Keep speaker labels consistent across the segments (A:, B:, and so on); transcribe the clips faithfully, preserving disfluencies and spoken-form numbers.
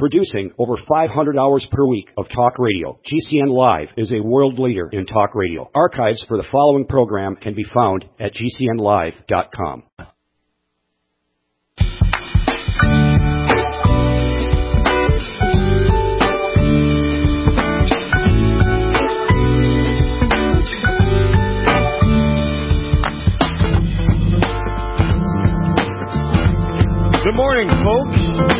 A: Producing over five hundred hours per week of talk radio, G C N Live is a world leader in talk radio. Archives for the following program can be found at G C N live dot com.
B: Good morning, folks.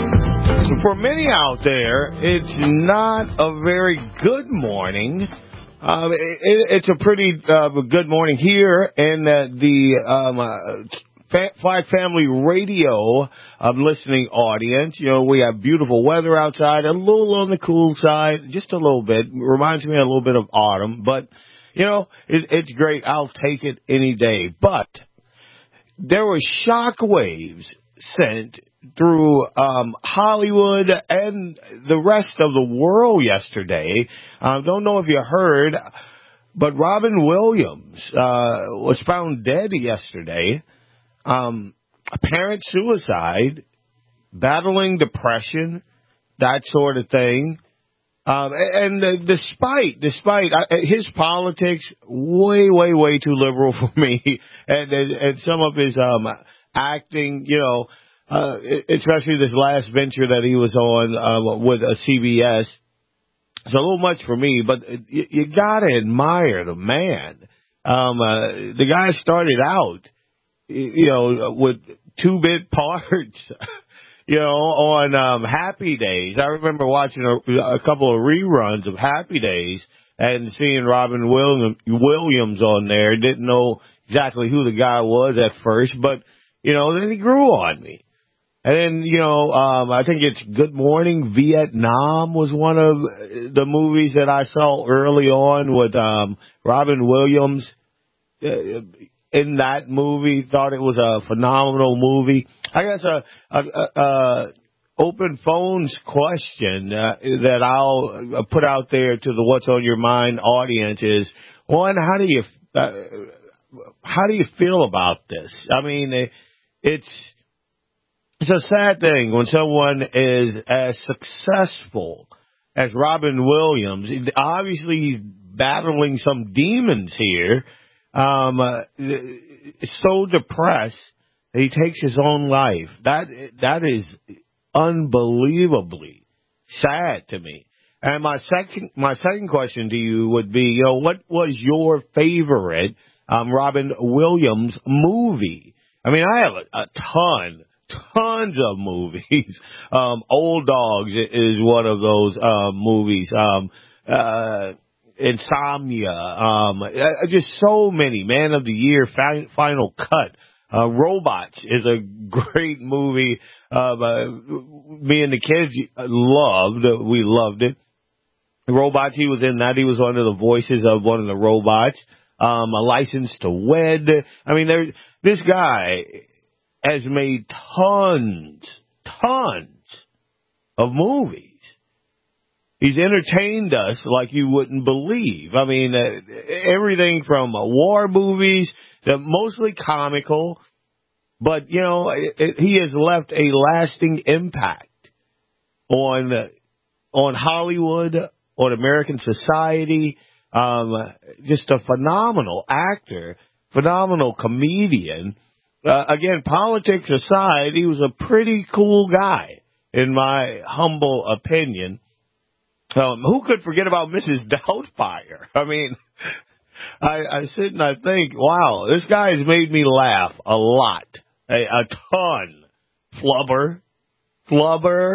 B: For many out there, it's not a very good morning. Uh, it, it's a pretty uh, good morning here in uh, the um, uh, Flag Family Radio um, listening audience. You know, we have beautiful weather outside, a little on the cool side, just a little bit. Reminds me a little bit of autumn, but, you know, it, it's great. I'll take it any day. But there were shock waves sent through um, Hollywood and the rest of the world yesterday. I uh, don't know if you heard, but Robin Williams uh, was found dead yesterday. Um, apparent suicide, battling depression, that sort of thing. Um, and uh, despite, despite uh, his politics, way, way, way too liberal for me, and, and, and some of his um, acting, you know, uh, especially this last venture that he was on uh, with uh, C B S. It's a little much for me, but you, you gotta admire the man. Um, uh, the guy started out, you know, with two-bit parts, you know, on um, Happy Days. I remember watching a, a couple of reruns of Happy Days and seeing Robin Williams, Williams on there. Didn't know exactly who the guy was at first, but, you know, then he grew on me. And then, you know, um, I think it's Good Morning Vietnam was one of the movies that I saw early on with um, Robin Williams. Uh, in that movie, thought it was a phenomenal movie. I guess a, a, a, a open phones question uh, that I'll put out there to the What's on Your Mind audience is, one, how do you uh, how do you feel about this? I mean, it, it's it's a sad thing when someone is as successful as Robin Williams. Obviously, he's battling some demons here. Um, uh, so depressed that he takes his own life. That that is unbelievably sad to me. And my second my second question to you would be, you know, what was your favorite um, Robin Williams movie? I mean, I have a, a ton, tons of movies. Um, Old Dogs is one of those um, movies. Um, uh, Insomnia, um, just so many. Man of the Year, fi- Final Cut, uh, Robots is a great movie. Uh, uh, me and the kids loved, we loved it. Robots, he was in that. He was one of the voices of one of the robots. Um, A License to Wed. I mean, there, this guy has made tons, tons of movies. He's entertained us like you wouldn't believe. I mean, uh, everything from uh, war movies to mostly comical, but, you know, it, it, he has left a lasting impact on uh, on Hollywood, on American society. Um, just a phenomenal actor, phenomenal comedian. Uh, again, politics aside, he was a pretty cool guy, in my humble opinion. Um, who could forget about Missus Doubtfire? I mean, I, I sit and I think, wow, this guy has made me laugh a lot, a, a ton. Flubber, flubber,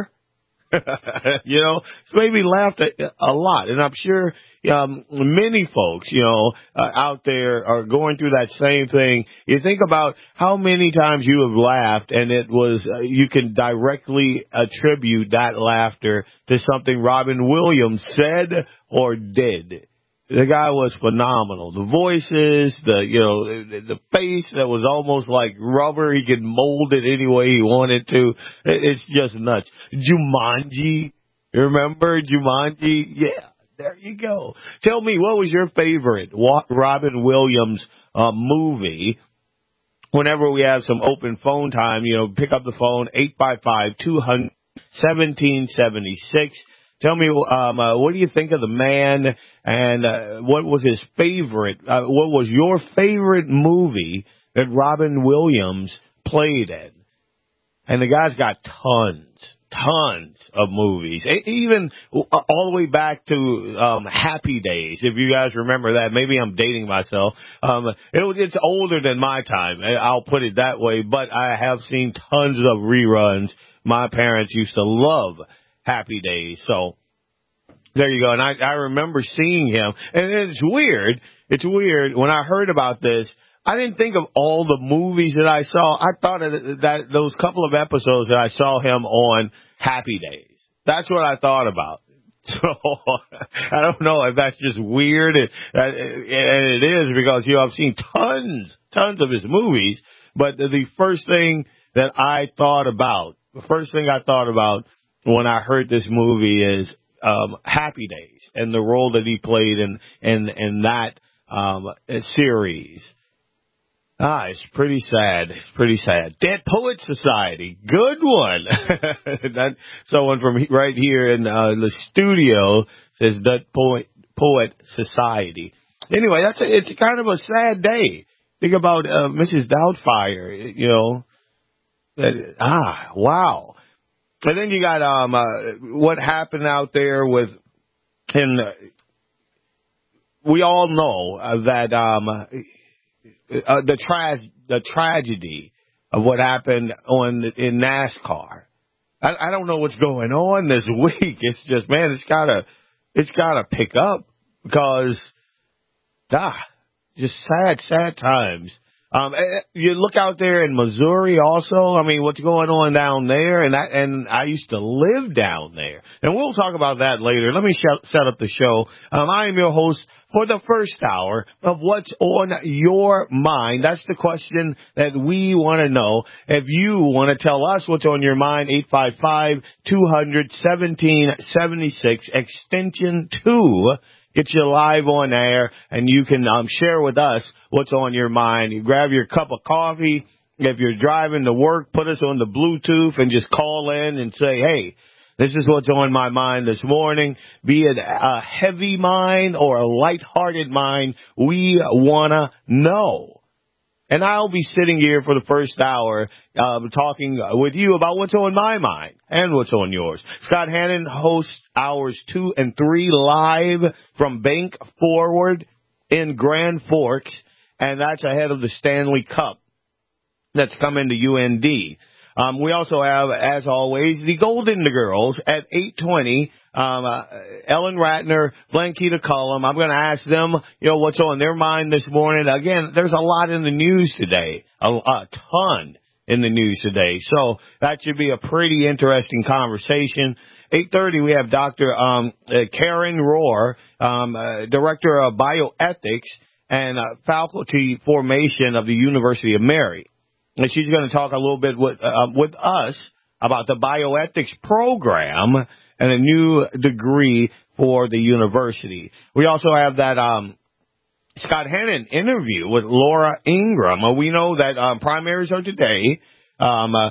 B: you know, it's made me laugh a, a lot. And I'm sure um, many folks, you know, uh, out there are going through that same thing. You think about how many times you have laughed, and it was uh, you can directly attribute that laughter to something Robin Williams said or did. The guy was phenomenal. The voices, the, you know, the, the face that was almost like rubber. He could mold it any way he wanted to. It, it's just nuts. Jumanji. You remember Jumanji? Yeah. There you go. Tell me, what was your favorite Robin Williams uh, movie? Whenever we have some open phone time, you know, pick up the phone, eight five five, two hundred, seventeen seventy-six. Tell me, um, uh, what do you think of the man, and uh, what was his favorite, uh, what was your favorite movie that Robin Williams played in? And the guy's got tons, tons of movies, even all the way back to um, Happy Days, if you guys remember that. Maybe I'm dating myself. Um, it was, it's older than my time, I'll put it that way, but I have seen tons of reruns. My parents used to love Happy Days, so there you go. And I, I remember seeing him, and it's weird. It's weird. When I heard about this, I didn't think of all the movies that I saw. I thought of that those couple of episodes that I saw him on Happy Days. That's what I thought about. So I don't know if that's just weird, and, and it is, because you know I've seen tons, tons of his movies. But the first thing that I thought about, the first thing I thought about when I heard this movie is um, Happy Days and the role that he played in in in that um, series. Ah, it's pretty sad. It's pretty sad. Dead Poet Society. Good one. That someone from right here in uh, the studio says Dead Poet, Poet Society. Anyway, that's a, it's kind of a sad day. Think about uh, Missus Doubtfire, you know. That, ah, wow. And then you got um uh, what happened out there with, and uh, we all know uh, that um uh, the tra- the tragedy of what happened on in NASCAR. I, I don't know what's going on this week. It's just, man, it's gotta it's gotta pick up, because ah, just sad, sad times. Um, you look out there in Missouri also. I mean, what's going on down there? And I, and I used to live down there. And we'll talk about that later. Let me sh- set up the show. Um, I am your host for the first hour of What's on Your Mind. That's the question that we want to know. If you want to tell us what's on your mind, eight five five, two hundred, seventeen seventy-six, extension two. Get you live on air, and you can um, share with us what's on your mind. You grab your cup of coffee. If you're driving to work, put us on the Bluetooth and just call in and say, hey, this is what's on my mind this morning. Be it a heavy mind or a lighthearted mind, we want to know. And I'll be sitting here for the first hour uh, talking with you about what's on my mind and what's on yours. Scott Hannon hosts hours two and three live from Bank Forward in Grand Forks, and that's ahead of the Stanley Cup that's coming to U N D. Um, we also have, as always, the Golden Girls at eight twenty. Um, uh, Ellen Ratner, Blanquita Cullum. I'm going to ask them, you know, what's on their mind this morning. Again, there's a lot in the news today, a, a ton in the news today. So that should be a pretty interesting conversation. eight thirty, we have Doctor Um, uh, Karen Rohr, um, uh, Director of Bioethics and uh, Faculty Formation of the University of Mary. And she's going to talk a little bit with, uh, with us about the bioethics program and a new degree for the university. We also have that um, Scott Hannon interview with Laura Ingraham. Uh, we know that um, primaries are today. Um, uh,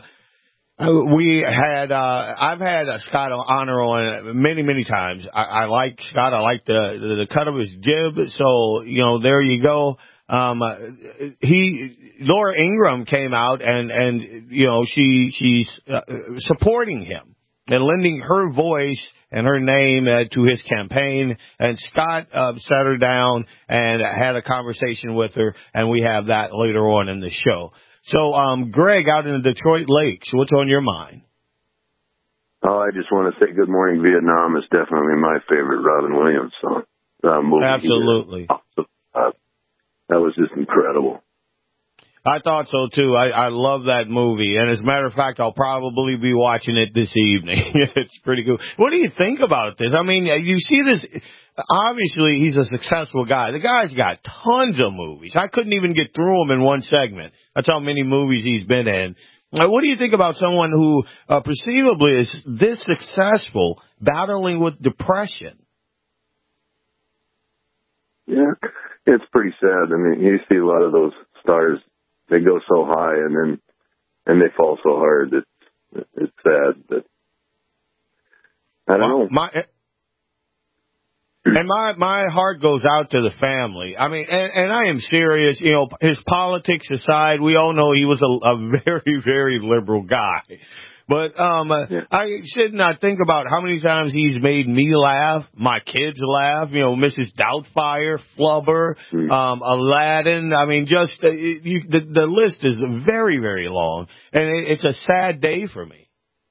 B: we had, uh, I've had uh, Scott Honor on many, many times. I, I like Scott. I like the, the, the cut of his jib. So, you know, there you go. Um, uh, he, Laura Ingraham came out and, and, you know, she, she's uh, supporting him and lending her voice and her name uh, to his campaign. And Scott uh, sat her down and had a conversation with her, and we have that later on in the show. So, um, Greg, out in the Detroit Lakes, what's on your mind?
C: Oh, I just want to say good morning. Vietnam is definitely my favorite Robin Williams song. Uh, movie.
B: Absolutely.
C: Uh, that was just incredible.
B: I thought so, too. I, I love that movie. And as a matter of fact, I'll probably be watching it this evening. It's pretty cool. What do you think about this? I mean, you see this. Obviously, he's a successful guy. The guy's got tons of movies. I couldn't even get through them in one segment. That's how many movies he's been in. Now, what do you think about someone who uh, perceivably is this successful battling with depression?
C: Yeah, it's pretty sad. I mean, you see a lot of those stars. They go so high and then and they fall so hard. It's it's sad. But I don't
B: well,
C: know.
B: My, and my my heart goes out to the family. I mean, and, and I am serious. You know, his politics aside, we all know he was a, a very, very liberal guy. But um, yeah. I sit and I think about how many times he's made me laugh, my kids laugh. You know, Missus Doubtfire, Flubber, mm. um, Aladdin. I mean, just uh, you, the the list is very, very long, and it, it's a sad day for me.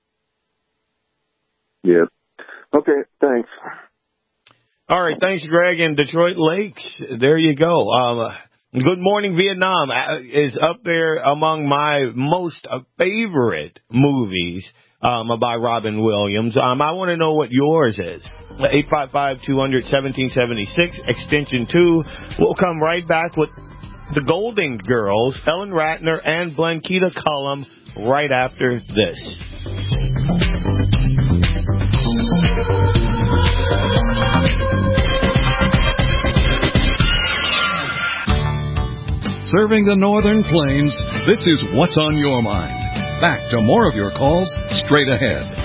C: Yeah. Okay. Thanks.
B: All right. Thanks, Greg. And Detroit Lakes. There you go. Um, Good Morning Vietnam is up there among my most favorite movies um, by Robin Williams. Um, I want to know what yours is. eight five five, two hundred, seventeen seventy-six, extension two. We'll come right back with the Golden Girls, Ellen Ratner and Blanquita Cullum, right after this.
D: Serving the Northern Plains, this is What's on Your Mind. Back to more of your calls straight ahead.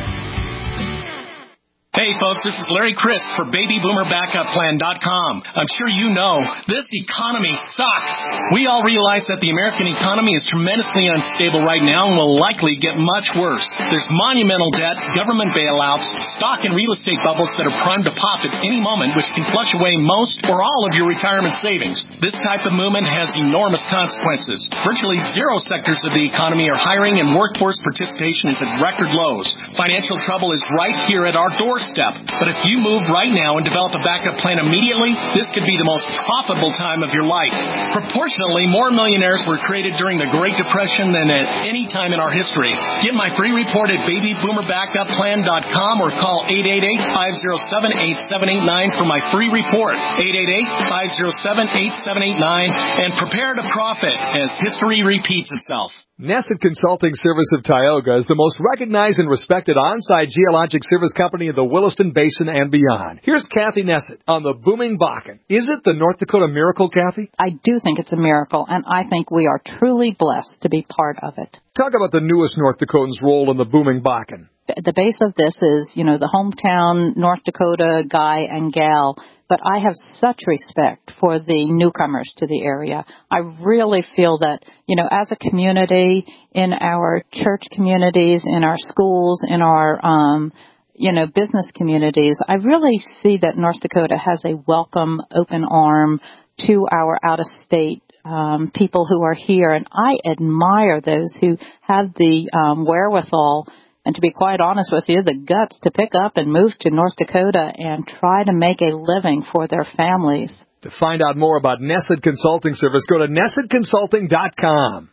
E: Hey folks, this is Larry Crisp for baby boomer backup plan dot com. I'm sure you know, this economy sucks. We all realize that the American economy is tremendously unstable right now and will likely get much worse. There's monumental debt, government bailouts, stock and real estate bubbles that are primed to pop at any moment, which can flush away most or all of your retirement savings. This type of movement has enormous consequences. Virtually zero sectors of the economy are hiring and workforce participation is at record lows. Financial trouble is right here at our doorstep. But if you move right now and develop a backup plan immediately, this could be the most profitable time of your life. Proportionally, more millionaires were created during the Great Depression than at any time in our history. Get my free report at baby boomer backup plan dot com or call eight eight eight, five oh seven, eight seven eight nine for my free report. eight eight eight, five oh seven, eight seven eight nine and prepare to profit as history repeats itself.
F: Nesset Consulting Service of Tioga is the most recognized and respected on-site geologic service company in the Williston Basin and beyond. Here's Kathy Nesset on the booming Bakken. Is it the North Dakota miracle, Kathy?
G: I do think it's a miracle, and I think we are truly blessed to be part of it.
F: Talk about the newest North Dakotans' role in the booming Bakken.
G: The base of this is, you know, the hometown North Dakota guy and gal, but I have such respect for the newcomers to the area. I really feel that, you know, as a community, in our church communities, in our schools, in our, um, you know, business communities, I really see that North Dakota has a welcome, open arm to our out-of-state um, people who are here, and I admire those who have the um, wherewithal and, to be quite honest with you, the guts to pick up and move to North Dakota and try to make a living for their families.
F: To find out more about Nesset Consulting Service, go to nesset consulting dot com.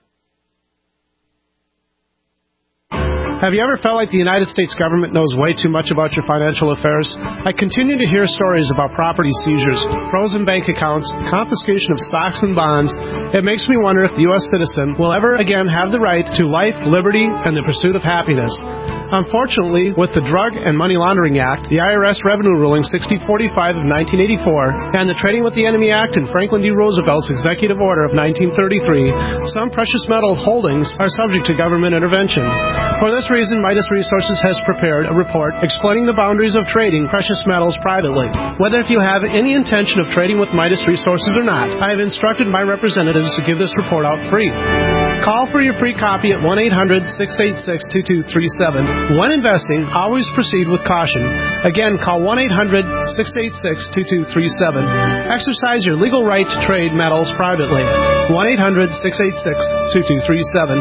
H: Have you ever felt like the United States government knows way too much about your financial affairs? I continue to hear stories about property seizures, frozen bank accounts, confiscation of stocks and bonds. It makes me wonder if the U S citizen will ever again have the right to life, liberty, and the pursuit of happiness. Unfortunately, with the Drug and Money Laundering Act, the I R S Revenue Ruling sixty forty-five of nineteen eighty-four, and the Trading with the Enemy Act and Franklin D. Roosevelt's Executive Order of nineteen thirty-three, some precious metal holdings are subject to government intervention. For this reason, Midas Resources has prepared a report explaining the boundaries of trading precious metals privately. Whether if you have any intention of trading with Midas Resources or not, I have instructed my representatives to give this report out free. Call for your free copy at one eight hundred, six eight six, two two three seven. When investing, always proceed with caution. Again, call one eight hundred, six eight six, two two three seven. Exercise your legal right to trade metals privately. one eight hundred, six eight six, two two three seven.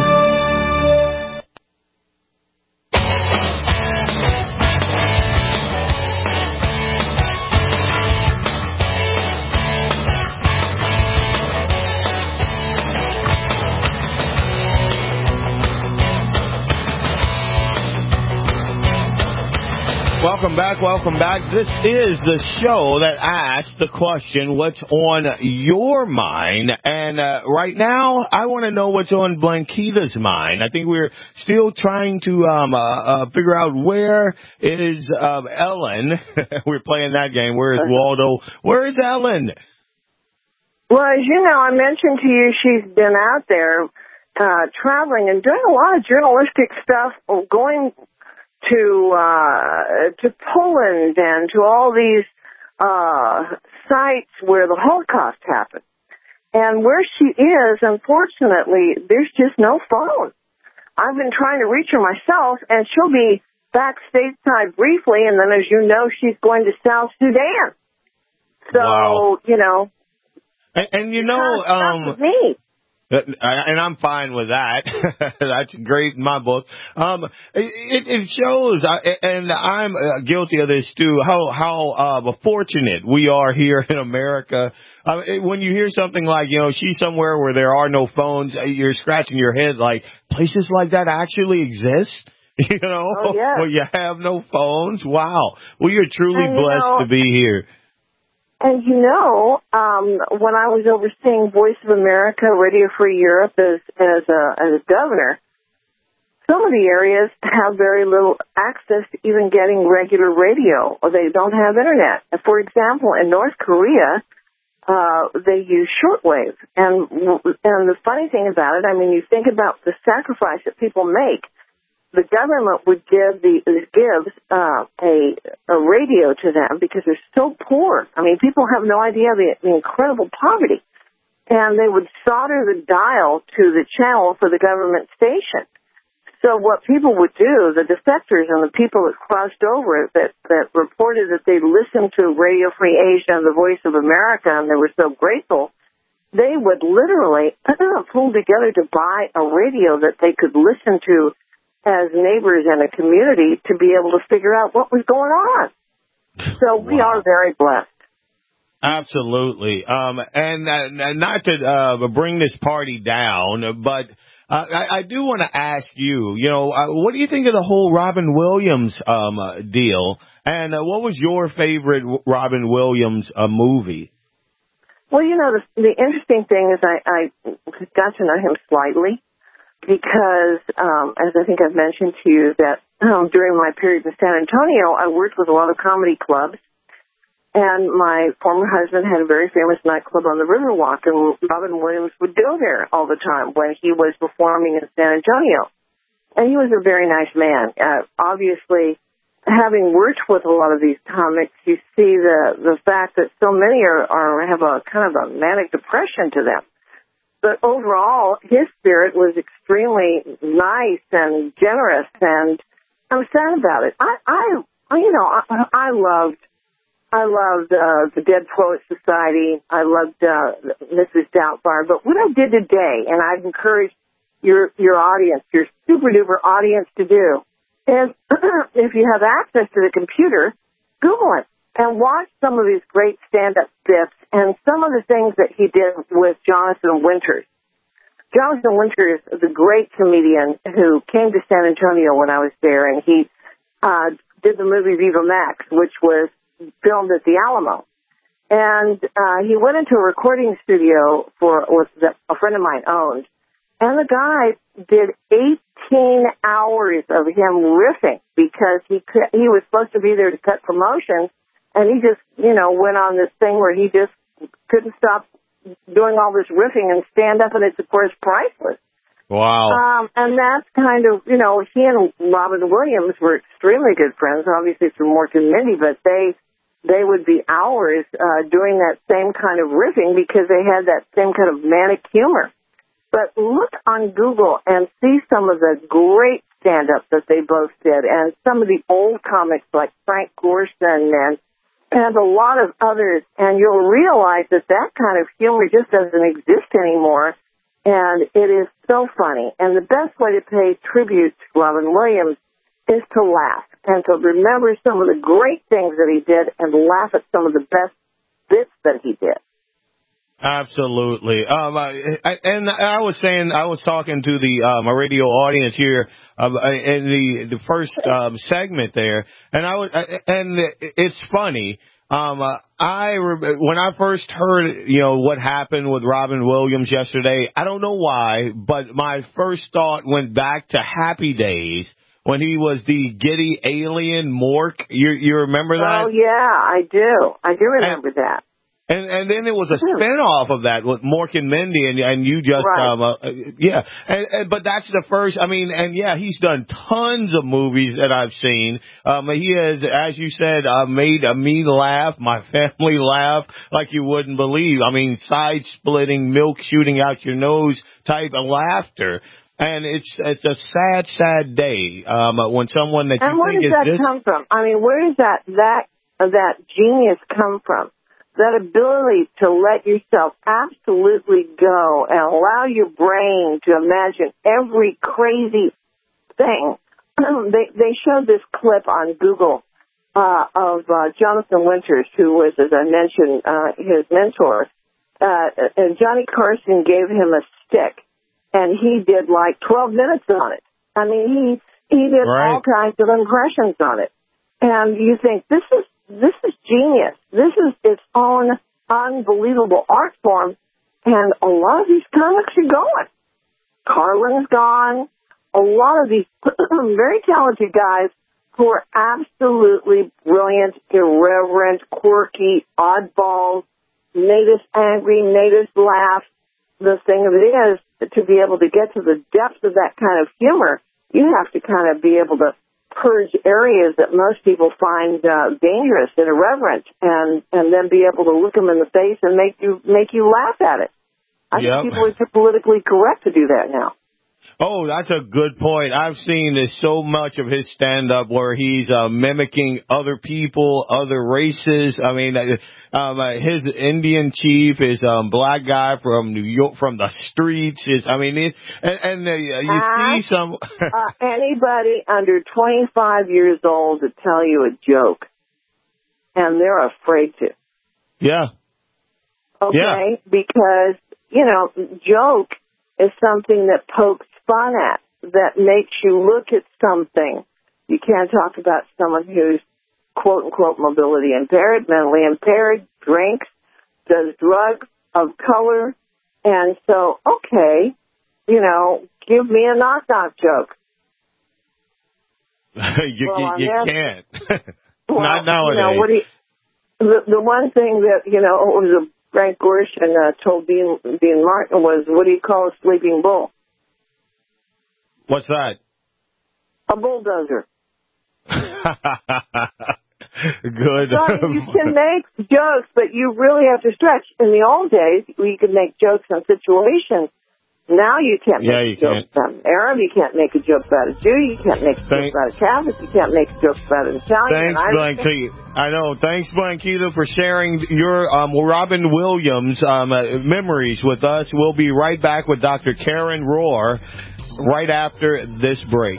B: Welcome back, welcome back. This is the show that asks the question, what's on your mind? And uh, right now, I want to know what's on Blanquita's mind. I think we're still trying to um, uh, uh, figure out where is uh, Ellen. We're playing that game. Where is Waldo? Where is Ellen?
I: Well, as you know, I mentioned to you she's been out there uh, traveling and doing a lot of journalistic stuff, going to uh, to Poland and to all these uh, sites where the Holocaust happened. And where she is, unfortunately, there's just no phone. I've been trying to reach her myself, and she'll be back stateside briefly, and then, as you know, she's going to South Sudan. So,
B: wow.
I: you know.
B: And, and you know, um,
I: with me.
B: and I'm fine with that. That's great in my book. Um, it, it shows, and I'm guilty of this too, how how uh, fortunate we are here in America. Uh, when you hear something like, you know, she's somewhere where there are no phones, you're scratching your head like, places like that actually exist? You know,
I: oh, yeah.
B: where you have no phones? Wow. Well, you're truly
I: and,
B: blessed
I: you know,
B: to be here.
I: And you know, um, when I was overseeing Voice of America, Radio Free Europe as as a, as a governor, some of the areas have very little access to even getting regular radio, or they don't have internet. For example, in North Korea, uh, they use shortwave. And and the funny thing about it, I mean, you think about the sacrifice that people make. The government would give the gives uh, a a radio to them because they're so poor. I mean, people have no idea the, the incredible poverty, and they would solder the dial to the channel for the government station. So what people would do, the defectors and the people that crossed over that that reported that they listened to Radio Free Asia and the Voice of America, and they were so grateful, they would literally pull together to buy a radio that they could listen to as neighbors in a community to be able to figure out what was going on. So we
B: wow.
I: are very blessed.
B: Absolutely. Um, and uh, not to uh, bring this party down, but uh, I, I do want to ask you, you know, uh, what do you think of the whole Robin Williams um, uh, deal? And uh, what was your favorite Robin Williams uh, movie?
I: Well, you know, the, the interesting thing is I, I got to know him slightly. Because, um, as I think I've mentioned to you, that um, during my period in San Antonio, I worked with a lot of comedy clubs. And my former husband had a very famous nightclub on the Riverwalk, and Robin Williams would go there all the time when he was performing in San Antonio. And he was a very nice man. Uh, obviously, having worked with a lot of these comics, you see the, the fact that so many are, are have a kind of a manic depression to them. But overall, his spirit was extremely nice and generous, and I'm sad about it. I, I, you know, I, I loved, I loved uh, the Dead Poets Society. I loved uh, Missus Doubtfire. But what I did today, and I'd encourage your your audience, your super duper audience, to do, is if you have access to the computer, Google it. And watch some of these great stand-up bits and some of the things that he did with Jonathan Winters. Jonathan Winters is a great comedian who came to San Antonio when I was there, and he uh, did the movie Viva Max, which was filmed at the Alamo. And uh, he went into a recording studio for with the, a friend of mine owned, and the guy did eighteen hours of him riffing because he could, he was supposed to be there to cut promotions. And he just, you know, went on this thing where he just couldn't stop doing all this riffing and stand up, and it's, of course, priceless.
B: Wow.
I: Um, and that's kind of, you know, he and Robin Williams were extremely good friends, obviously through Mork and Mindy, but they they would be hours uh, doing that same kind of riffing because they had that same kind of manic humor. But look on Google and see some of the great stand-up that they both did, and some of the old comics like Frank Gorson and and a lot of others, and you'll realize that that kind of humor just doesn't exist anymore, and it is so funny. And the best way to pay tribute to Robin Williams is to laugh and to remember some of the great things that he did and laugh at some of the best bits that he did.
B: Absolutely. Um, I, I, and I was saying, I was talking to the uh, my radio audience here uh, in the the first um, segment there, and I was, and it's funny. Um, uh, I when I first heard, you know, what happened with Robin Williams yesterday, I don't know why, but my first thought went back to Happy Days when he was the giddy alien Mork. You you remember that?
I: Oh yeah, I do. I do remember
B: and,
I: that.
B: And and then it was a spinoff of that with Mork and Mindy, and and you just
I: Right.
B: um uh, yeah, and, and but that's the first. I mean, and yeah, he's done tons of movies that I've seen. Um, he has, as you said, uh, made uh, me laugh, my family laugh like you wouldn't believe. I mean, side splitting, milk shooting out your nose type of laughter. And it's it's a sad, sad day um, when someone that
I: and
B: you
I: where
B: think
I: does
B: is
I: that
B: this.
I: come from? I mean, where does that that that genius come from? That ability to let yourself absolutely go and allow your brain to imagine every crazy thing. they they showed this clip on Google uh, of uh, Jonathan Winters, who was, as I mentioned, uh, his mentor. Uh, and Johnny Carson gave him a stick, and he did like twelve minutes on it. I mean, he he did
B: Right.
I: all kinds of impressions on it. And you think, this is this is genius. This is its own unbelievable art form, and a lot of these comics are going. Carlin's gone. A lot of these very talented guys who are absolutely brilliant, irreverent, quirky, oddballs, made us angry, made us laugh. The thing of it is, to be able to get to the depth of that kind of humor, you have to kind of be able to purge areas that most people find uh, dangerous and irreverent, and and then be able to look them in the face and make you make you laugh at it. I
B: Yep.
I: think people are too politically correct to do that now.
B: Oh, that's a good point. I've seen this so much of his stand-up where he's uh, mimicking other people, other races. I mean, uh, um, uh, his Indian chief is a um, black guy from New York, from the streets. Is I mean, it, and, and uh, you
I: Ask,
B: see some.
I: uh, anybody under twenty-five years old to tell you a joke, and they're afraid to.
B: Yeah.
I: Okay,
B: Yeah.
I: because you know, joke is something that pokes fun at, that makes you look at something. You can't talk about someone who's quote-unquote mobility impaired, mentally impaired, drinks, does drugs of color, and so, okay, you know, give me a knock-knock joke.
B: you
I: Well,
B: you, you
I: on
B: can't.
I: Well,
B: Not nowadays.
I: You know, what do you, the, the one thing that, you know, was a Frank Gorshin uh, told Dean, Dean Martin was, what do you call a sleeping bull?
B: What's that?
I: A bulldozer.
B: Good.
I: So you can make jokes, but you really have to stretch. In the old days, you could make jokes on situations. Now you can't make
B: Yeah,
I: a
B: you
I: joke
B: can't.
I: about an Arab. You can't make a joke about a Jew. You can't make a
B: Thank-
I: joke about a Catholic. You can't make jokes about an Italian.
B: Thanks, Blanquita. I know. Thanks, Blanquita, for sharing your um, Robin Williams um, uh, memories with us. We'll be right back with Doctor Karen Rohr right after this break.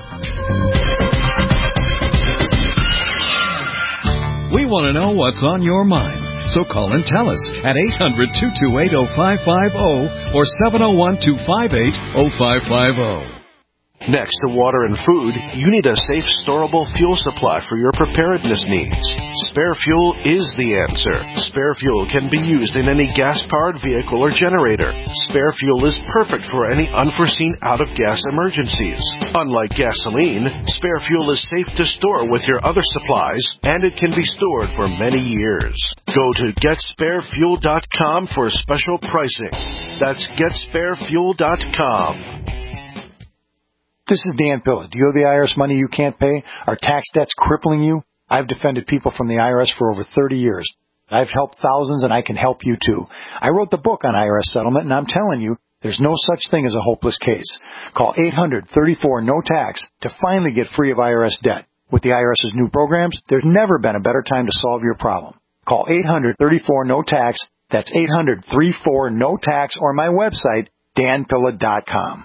D: We want to know what's on your mind. So call and tell us at eight hundred, two two eight, oh five five oh or seven oh one, two five eight, oh five five oh.
J: Next to water and food, you need a safe, storable fuel supply for your preparedness needs. Spare Fuel is the answer. Spare Fuel can be used in any gas-powered vehicle or generator. Spare Fuel is perfect for any unforeseen out-of-gas emergencies. Unlike gasoline, Spare Fuel is safe to store with your other supplies, and it can be stored for many years. Go to get spare fuel dot com for special pricing. That's get spare fuel dot com.
K: This is Dan Pilla. Do you owe the I R S money you can't pay? Are tax debts crippling you? I've defended people from the I R S for over thirty years. I've helped thousands, and I can help you too. I wrote the book on I R S settlement, and I'm telling you, there's no such thing as a hopeless case. Call eight hundred, thirty-four, no tax to finally get free of I R S debt. With the IRS's new programs, there's never been a better time to solve your problem. Call eight hundred, thirty-four, no tax. That's eight hundred, thirty-four, no tax, or my website, dan pilla dot com.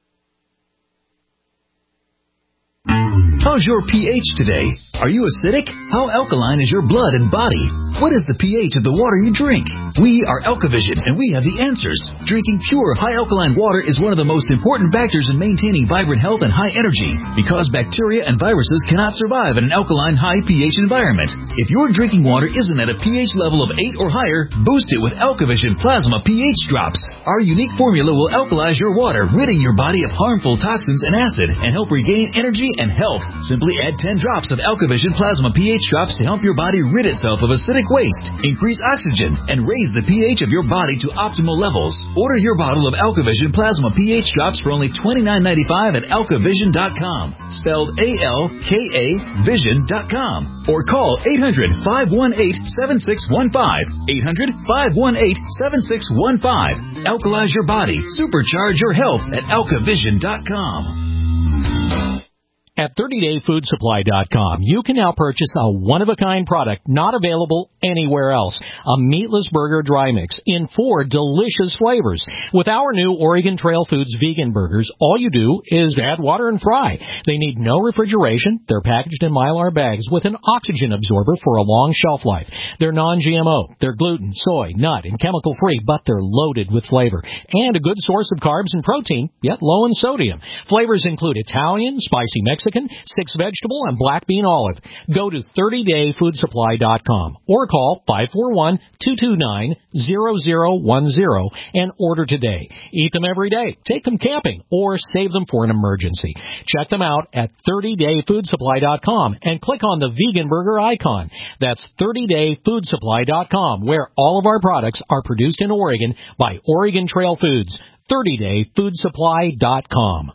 L: How's your pH today? Are you acidic? How alkaline is your blood and body? What is the pH of the water you drink? We are Alkavision, and we have the answers. Drinking pure, high alkaline water is one of the most important factors in maintaining vibrant health and high energy, because bacteria and viruses cannot survive in an alkaline, high pH environment. If your drinking water isn't at a pH level of eight or higher, boost it with Alkavision Plasma pH Drops. Our unique formula will alkalize your water, ridding your body of harmful toxins and acid, and help regain energy and health. Simply add ten drops of Alkavision AlkaVision Plasma pH drops to help your body rid itself of acidic waste, increase oxygen, and raise the pH of your body to optimal levels. Order your bottle of AlkaVision Plasma pH drops for only twenty-nine ninety-five at alka vision dot com, spelled A L K A vision dot com, or call eight hundred, five one eight, seven six one five, eight hundred, five one eight, seven six one five. Alkalize your body, supercharge your health at alka vision dot com.
M: At thirty day food supply dot com, you can now purchase a one-of-a-kind product not available anywhere else. A meatless burger dry mix in four delicious flavors. With our new Oregon Trail Foods vegan burgers, all you do is add water and fry. They need no refrigeration. They're packaged in Mylar bags with an oxygen absorber for a long shelf life. They're non G M O. They're gluten, soy, nut, and chemical-free, but they're loaded with flavor. And a good source of carbs and protein, yet low in sodium. Flavors include Italian, spicy Mexican, Mexican, six vegetable, and black bean olive. Go to thirty day food supply dot com or call five four one, two two nine, zero zero one zero and order today. Eat them every day, take them camping, or save them for an emergency. Check them out at thirty day food supply dot com and click on the vegan burger icon. That's thirty day food supply dot com, where all of our products are produced in Oregon by Oregon Trail Foods. thirty day food supply dot com.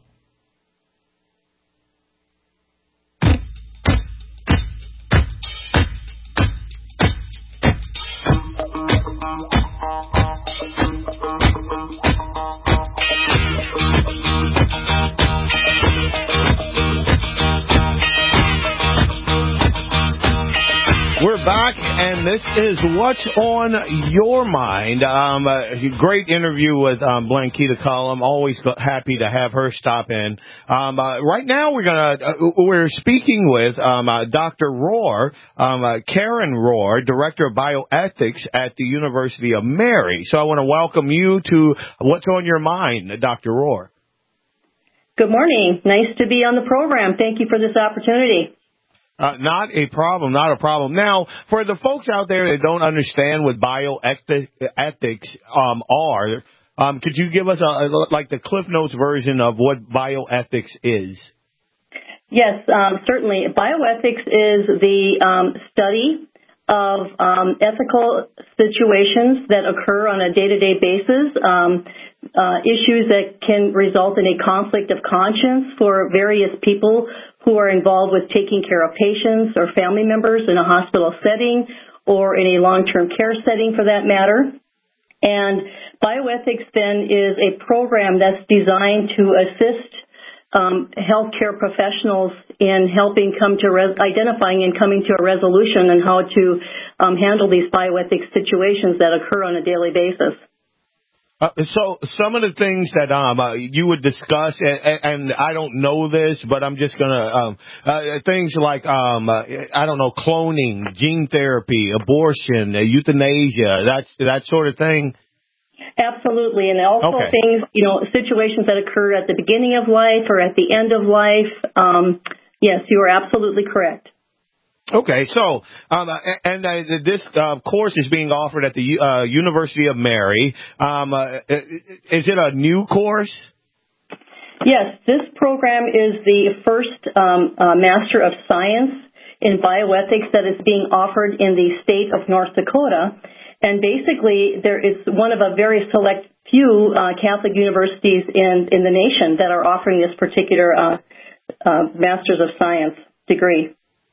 B: We're back, and this is What's on Your Mind. Um, a great interview with um, Blanquita Cullum. Always happy to have her stop in. Um, uh, right now, we're gonna uh, we're speaking with um, uh, Doctor Rohr, um, uh, Karen Rohr, Director of Bioethics at the University of Mary. So I want to welcome you to What's on Your Mind, Doctor Rohr.
N: Good morning. Nice to be on the program. Thank you for this opportunity.
B: Uh, not a problem, not a problem. Now, for the folks out there that don't understand what bioethics um, are, um, could you give us a, a, like the Cliff Notes version of what bioethics is?
N: Yes, um, certainly. Bioethics is the um, study of um, ethical situations that occur on a day-to-day basis, um, uh, issues that can result in a conflict of conscience for various people who are involved with taking care of patients or family members in a hospital setting or in a long-term care setting for that matter. And bioethics then is a program that's designed to assist um, healthcare professionals in helping come to res- identifying and coming to a resolution on how to um, handle these bioethics situations that occur on a daily basis.
B: Uh, so some of the things that um uh, you would discuss, and, and I don't know this, but I'm just gonna um uh, things like um uh, I don't know, cloning, gene therapy, abortion, uh, euthanasia, that's that sort of thing.
N: Absolutely, and also
B: okay.
N: things, you know, situations that occur at the beginning of life or at the end of life. Um, yes, you are absolutely correct.
B: Okay, so um, and uh, this uh, course is being offered at the uh, University of Mary. Um, uh, is it a new course?
N: Yes, this program is the first um, uh, Master of Science in Bioethics that is being offered in the state of North Dakota. And basically, there is one of a very select few uh, Catholic universities in, in the nation that are offering this particular uh, uh, Masters of Science degree.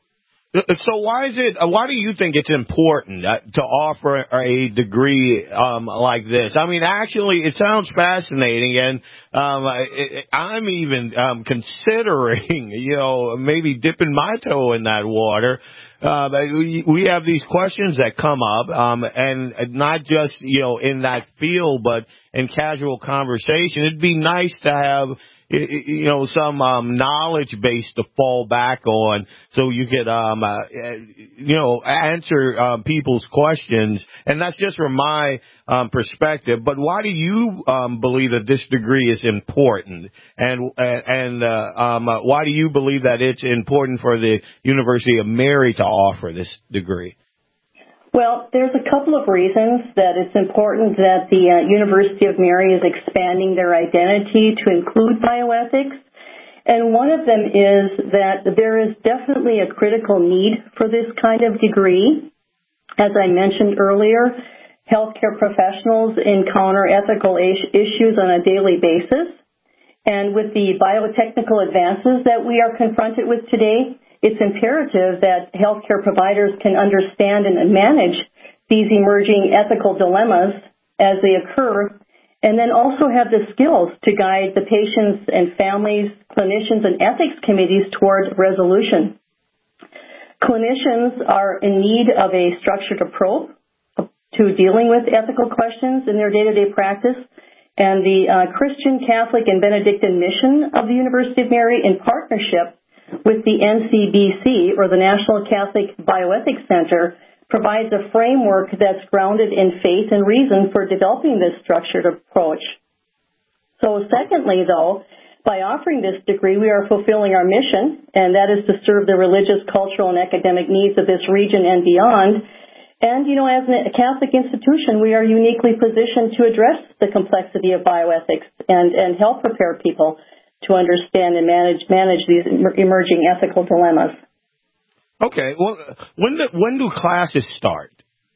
B: So why is it? Why do you think it's important to offer a degree um, like this? I mean, actually, it sounds fascinating, and um, it, I'm even um, considering, you know, maybe dipping my toe in that water. Uh, we, we have these questions that come up, um, and not just, you know, in that field, but in casual conversation. It'd be nice to have, you know, some um, knowledge base to fall back on, so you could, um, uh, you know, answer um, people's questions. And that's just from my um, perspective. But why do you um, believe that this degree is important? And and uh, um, uh, why do you believe that it's important for the University of Mary to offer this degree?
N: Well, there's a couple of reasons that it's important that the uh, University of Mary is expanding their identity to include bioethics. And one of them is that there is definitely a critical need for this kind of degree. As I mentioned earlier, healthcare professionals encounter ethical issues on a daily basis. And with the biotechnical advances that we are confronted with today, it's imperative that healthcare providers can understand and manage these emerging ethical dilemmas as they occur, and then also have the skills to guide the patients and families, clinicians, and ethics committees toward resolution. Clinicians are in need of a structured approach to dealing with ethical questions in their day-to-day practice, and the uh, Christian, Catholic, and Benedictine mission of the University of Mary, in partnership with the N C B C, or the National Catholic Bioethics Center, provides a framework that's grounded in faith and reason for developing this structured approach. So secondly, though, by offering this degree, we are fulfilling our mission, and that is to serve the religious, cultural, and academic needs of this region and beyond. And, you know, as a Catholic institution, we are uniquely positioned to address the complexity of bioethics and, and help prepare people to understand and manage, manage these emerging ethical dilemmas.
B: Okay. Well, when do, when do classes start?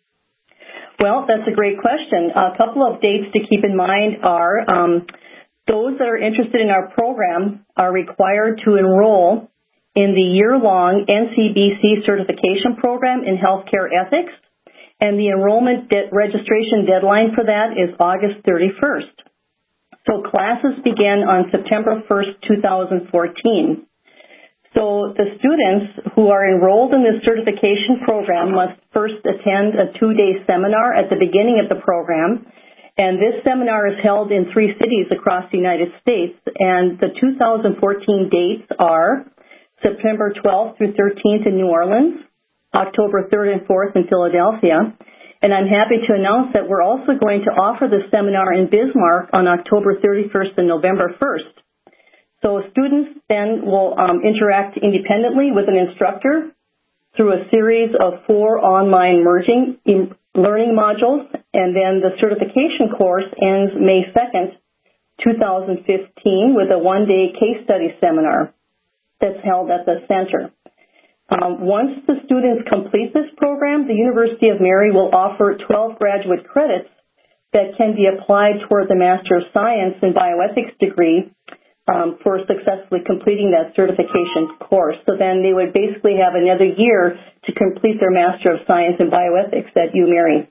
N: Well, that's a great question. A couple of dates to keep in mind are um, those that are interested in our program are required to enroll in the year-long N C B C certification program in healthcare ethics, and the enrollment de- registration deadline for that is August thirty-first. So classes begin on September first, two thousand fourteen. So the students who are enrolled in this certification program must first attend a two-day seminar at the beginning of the program, and this seminar is held in three cities across the United States, and the two thousand fourteen dates are September twelfth through thirteenth in New Orleans, October third and fourth in Philadelphia, and I'm happy to announce that we're also going to offer the seminar in Bismarck on October thirty-first and November first. So students then will um, interact independently with an instructor through a series of four online merging learning modules, and then the certification course ends May second, two thousand fifteen, with a one-day case study seminar that's held at the center. Um, once the students complete this program, the University of Mary will offer twelve graduate credits that can be applied toward the Master of Science in Bioethics degree Um, for successfully completing that certification course. So then they would basically have another year to complete their Master of Science in Bioethics at UMary.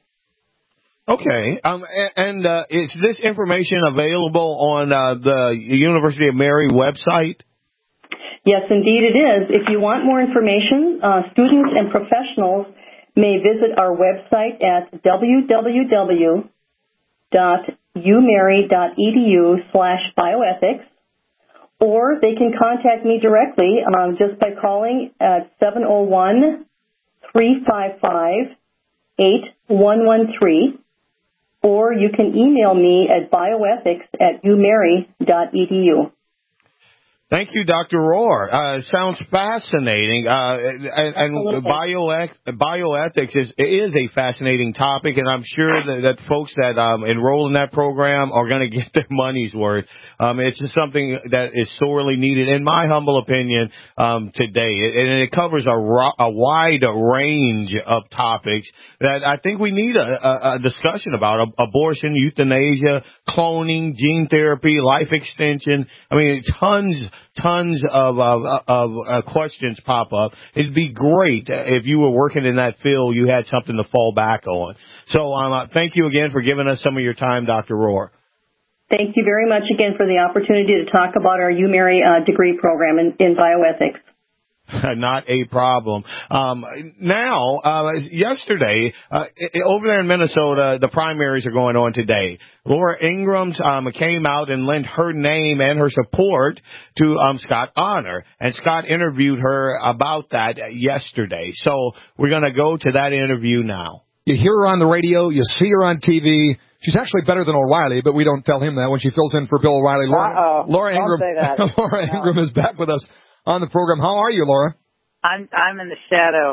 B: Okay. Um, and uh, is this information available on uh, the University of Mary website?
N: Yes, indeed it is. If you want more information, uh, students and professionals may visit our website at www dot umary dot edu slash bioethics, or they can contact me directly um, just by calling at seven oh one, three five five, eight one one three, or you can email me at bioethics at umary dot edu.
B: Thank you, Doctor Rohr. Uh, sounds fascinating. Uh, and and bioeth- bioethics is, is a fascinating topic, and I'm sure that, that folks that um, enroll in that program are going to get their money's worth. Um, it's just something that is sorely needed, in my humble opinion, um, today. And it covers a, ro- a wide range of topics that I think we need a, a, a discussion about. Abortion, euthanasia, cloning, gene therapy, life extension. I mean, tons Tons of, of, of uh, questions pop up. It'd be great if you were working in that field, you had something to fall back on. So um, uh, thank you again for giving us some of your time, Doctor Rohr.
N: Thank you very much again for the opportunity to talk about our UMary uh, degree program in, in bioethics.
B: Not a problem. Um, now, uh, yesterday, uh, over there in Minnesota, the primaries are going on today. Laura Ingraham um, came out and lent her name and her support to um, Scott Honor, and Scott interviewed her about that yesterday. So we're going to go to that interview now.
F: You hear her on the radio, you see her on T V. She's actually better than O'Reilly, but we don't tell him that when she fills in for Bill O'Reilly. Laura,
O: Uh-oh.
F: Laura Ingraham,
O: Don't say that.
F: Laura
O: No.
F: Ingraham is back with us on the program. How are you, Laura?
O: I'm I'm in the shadow of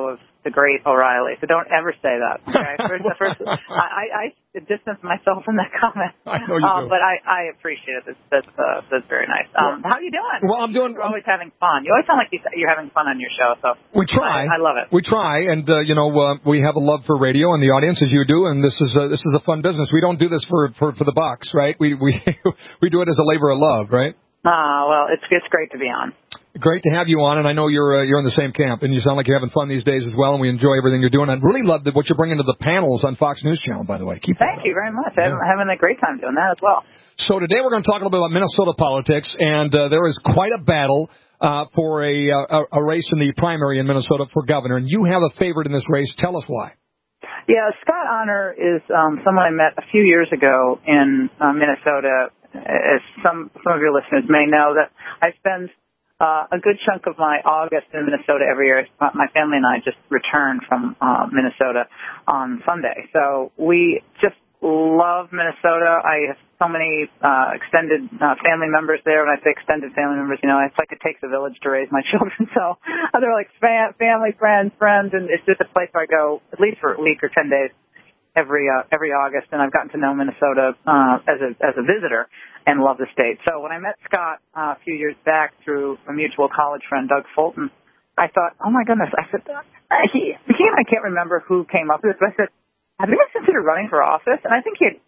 O: the great O'Reilly. So don't ever say that. Okay? First, the first, I, I distance myself from that comment.
F: I know you
O: um,
F: do.
O: But I, I appreciate it. That's that's, uh, that's very nice. Um,
F: well,
O: how are you doing?
F: Well, I'm doing.
O: You're always having fun. You always sound like you're having fun on your show. So
F: we try.
O: I, I love it.
F: We try, and uh, you know, uh, we have a love for radio and the audience as you do, and this is a, this is a fun business. We don't do this for for, for the bucks, right? We we we do it as a labor of love, right?
O: Ah, uh, well, it's it's great to be on.
F: Great to have you on, and I know you're uh, you're in the same camp, and you sound like you're having fun these days as well, and we enjoy everything you're doing. I really love the, what you're bringing to the panels on Fox News Channel, by the way. Keep
O: Thank you very much. Yeah. I'm having a great time doing that as well.
F: So today we're going to talk a little bit about Minnesota politics, and uh, there is quite a battle uh, for a, a a race in the primary in Minnesota for governor, and you have a favorite in this race. Tell us why.
O: Yeah, Scott Honor is um, someone I met a few years ago in uh, Minnesota. As some some of your listeners may know, that I spend Uh, a good chunk of my August in Minnesota every year. My family and I just returned from uh, Minnesota on Sunday. So we just love Minnesota. I have so many uh, extended uh, family members there. When I say extended family members, you know, it's like it takes a village to raise my children. So they're like fam- family, friends, friends, and it's just a place where I go at least for a week or ten days every uh, every August. And I've gotten to know Minnesota uh, as a as a visitor and love the state. So when I met Scott uh, a few years back through a mutual college friend, Doug Fulton, I thought, oh, my goodness. I said, uh, he, he and I can't remember who came up with this, but I said, have you ever considered running for office? And I think he had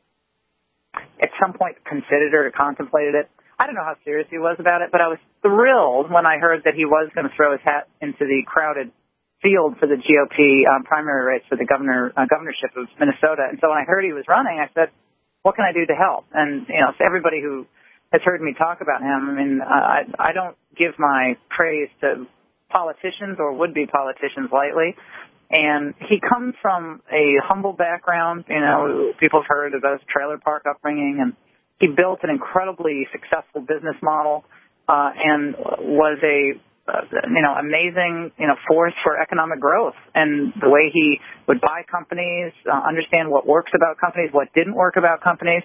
O: at some point considered it or contemplated it. I don't know how serious he was about it, but I was thrilled when I heard that he was going to throw his hat into the crowded field for the G O P um, primary race for the governor uh, governorship of Minnesota. And so when I heard he was running, I said, what can I do to help? And, you know, so everybody who has heard me talk about him, I mean, I, I don't give my praise to politicians or would-be politicians lightly. And he comes from a humble background. You know, people have heard about his trailer park upbringing, and he built an incredibly successful business model uh, and was a Uh, you know, amazing, you know, force for economic growth. And the way he would buy companies, uh, understand what works about companies, what didn't work about companies.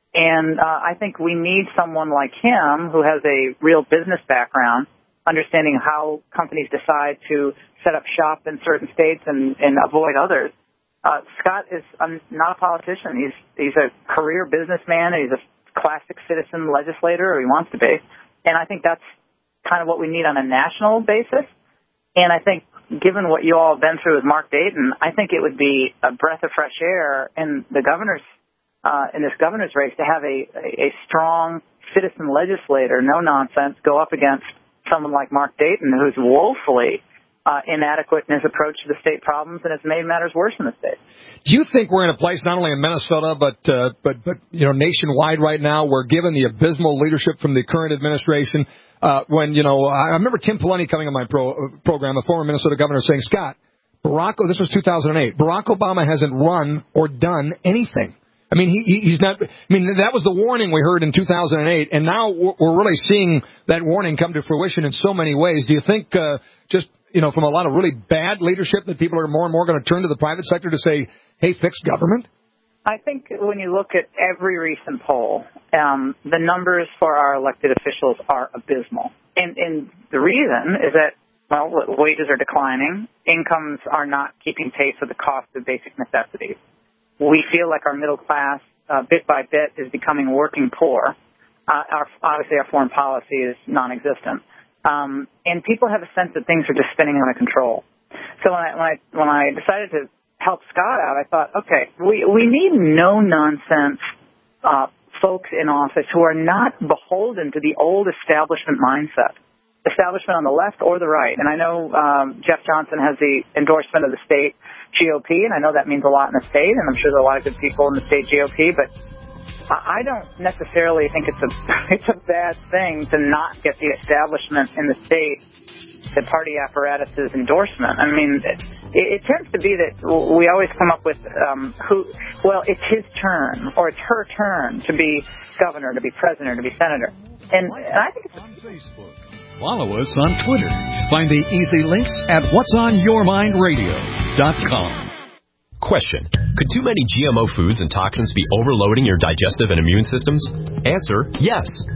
O: And uh, I think we need someone like him who has a real business background, understanding how companies decide to set up shop in certain states and, and avoid others. Uh, Scott is um, not a politician. He's he's a career businessman. He's a classic citizen legislator, or he wants to be. And I think that's kind of what we need on a national basis. And I think given what you all have been through with Mark Dayton, I think it would be a breath of fresh air in the governor's, uh, in this governor's race to have a, a strong citizen legislator, no nonsense, go up against someone like Mark Dayton, who's woefully uh, inadequate in his approach to the state problems and has made matters worse in the state.
F: Do you think we're in a place not only in Minnesota but uh, but but you know nationwide right now where, given the abysmal leadership from the current administration, uh, when you know I remember Tim Pawlenty coming on my pro, uh, program, a former Minnesota governor, saying, Scott, Barack, this was two thousand eight, Barack Obama hasn't run or done anything. I mean, he, he's not. I mean, that was the warning we heard in two thousand eight, and now we're really seeing that warning come to fruition in so many ways. Do you think uh, just you know, from a lot of really bad leadership that people are more and more going to turn to the private sector to say, hey, fix government?
O: I think when you look at every recent poll, um, the numbers for our elected officials are abysmal. And, and the reason is that, well, wages are declining. Incomes are not keeping pace with the cost of basic necessities. We feel like our middle class, uh, bit by bit, is becoming working poor. Uh, our, obviously, our foreign policy is non-existent. Um, and people have a sense that things are just spinning out of control. So when I, when I, when I decided to help Scott out, I thought, okay, we, we need no-nonsense uh, folks in office who are not beholden to the old establishment mindset, establishment on the left or the right. And I know um, Jeff Johnson has the endorsement of the state G O P, and I know that means a lot in the state, and I'm sure there are a lot of good people in the state G O P, but I don't necessarily think it's a it's a bad thing to not get the establishment in the state, the party apparatus's endorsement. I mean, it, it tends to be that we always come up with um, who. Well, it's his turn or it's her turn to be governor, to be president, to be senator, and, and I think it's
D: on Facebook. Follow us on Twitter. Find the easy links at whats on your mind radio dot com.
P: Question. Could too many G M O foods and toxins be overloading your digestive and immune systems? Answer, yes.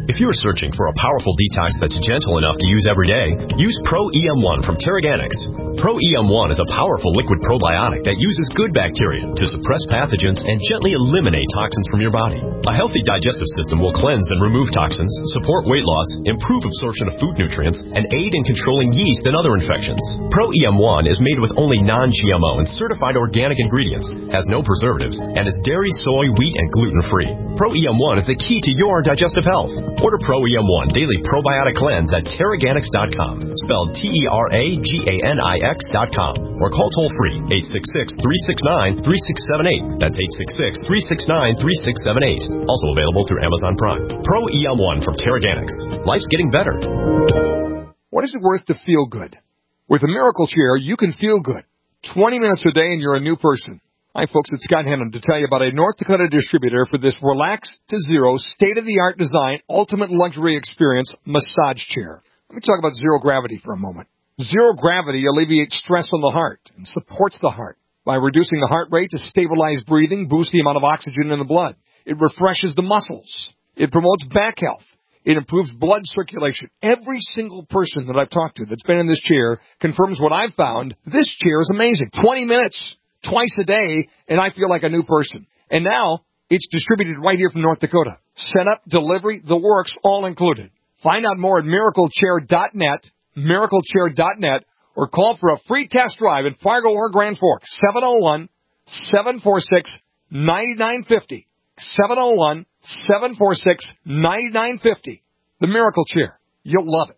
P: If you're searching for a powerful detox that's gentle enough to use every day, use Pro E M one from Terraganics. Pro E M one is a powerful liquid probiotic that uses good bacteria to suppress pathogens and gently eliminate toxins from your body. A healthy digestive system will cleanse and remove toxins, support weight loss, improve absorption of food nutrients, and aid in controlling yeast and other infections. Pro E M one is made with only non G M O and certified organic ingredients, has no preservatives, and is dairy, soy, wheat, and gluten-free. Pro E M one is the key to your digestive health. Order Pro E M one Daily Probiotic Cleanse at Terraganics dot com, spelled T E R A G A N I X dot com, or call toll-free eight six six, three six nine, three six seven eight. That's eight six six, three six nine, three six seven eight. Also available through Amazon Prime. Pro E M one from Terraganics. Life's getting better.
F: What is it worth to feel good? With a Miracle Chair, you can feel good. twenty minutes a day and you're a new person. Hi, folks. It's Scott Hannon to tell you about a North Dakota distributor for this relax to zero, state-of-the-art design, ultimate luxury experience massage chair. Let me talk about zero gravity for a moment. Zero gravity alleviates stress on the heart and supports the heart by reducing the heart rate to stabilize breathing, boost the amount of oxygen in the blood. It refreshes the muscles. It promotes back health. It improves blood circulation. Every single person that I've talked to that's been in this chair confirms what I've found. This chair is amazing. twenty minutes. Twice a day, and I feel like a new person. And now, it's distributed right here from North Dakota. Setup, delivery, the works, all included. Find out more at miracle chair dot net, miracle chair dot net, or call for a free test drive in Fargo or Grand Forks, seven oh one, seven four six, nine nine five oh, seven oh one, seven four six, nine nine five oh. The Miracle Chair. You'll love it.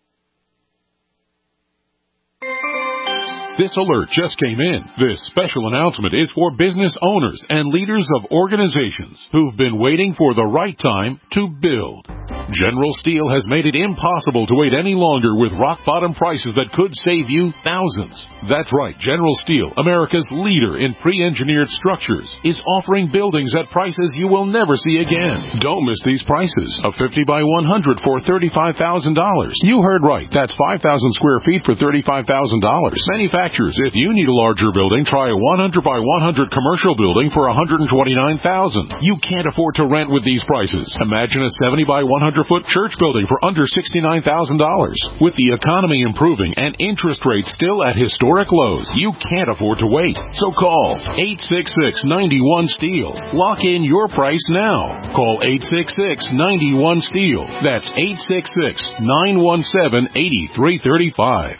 Q: This alert just came in. This special announcement is for business owners and leaders of organizations who've been waiting for the right time to build. General Steel has made it impossible to wait any longer with rock-bottom prices that could save you thousands. That's right, General Steel, America's leader in pre-engineered structures, is offering buildings at prices you will never see again. Don't miss these prices. A fifty by one hundred for thirty-five thousand dollars. You heard right. That's five thousand square feet for thirty-five thousand dollars. Manufacturers, if you need a larger building, try a one hundred by one hundred commercial building for one hundred twenty-nine thousand dollars. You can't afford to rent with these prices. Imagine a seventy by one hundred foot church building for under sixty-nine thousand dollars. With the economy improving and interest rates still at historic lows, you can't afford to wait. So call eight six six, nine one, STEEL. Lock in your price now. Call eight six six, nine one, STEEL. That's eight six six, nine one seven, eight three three five.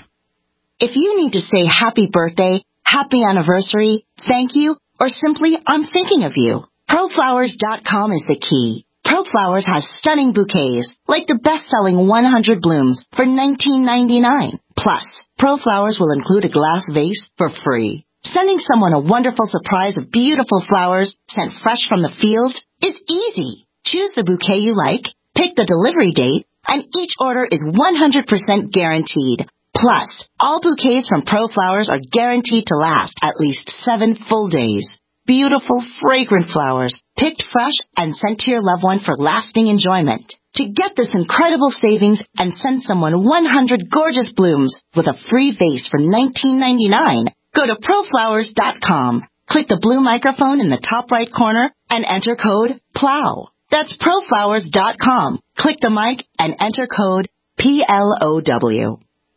R: If you need to say happy birthday, happy anniversary, thank you, or simply I'm thinking of you, pro flowers dot com is the key. ProFlowers has stunning bouquets, like the best-selling one hundred blooms for nineteen ninety-nine. Plus, ProFlowers will include a glass vase for free. Sending someone a wonderful surprise of beautiful flowers sent fresh from the field is easy. Choose the bouquet you like, pick the delivery date, and each order is one hundred percent guaranteed. Plus, all bouquets from ProFlowers are guaranteed to last at least seven full days. Beautiful, fragrant flowers, picked fresh and sent to your loved one for lasting enjoyment. To get this incredible savings and send someone one hundred gorgeous blooms with a free vase for nineteen ninety-nine, go to pro flowers dot com. Click the blue microphone in the top right corner and enter code PLOW. That's pro flowers dot com. Click the mic and enter code P L O W.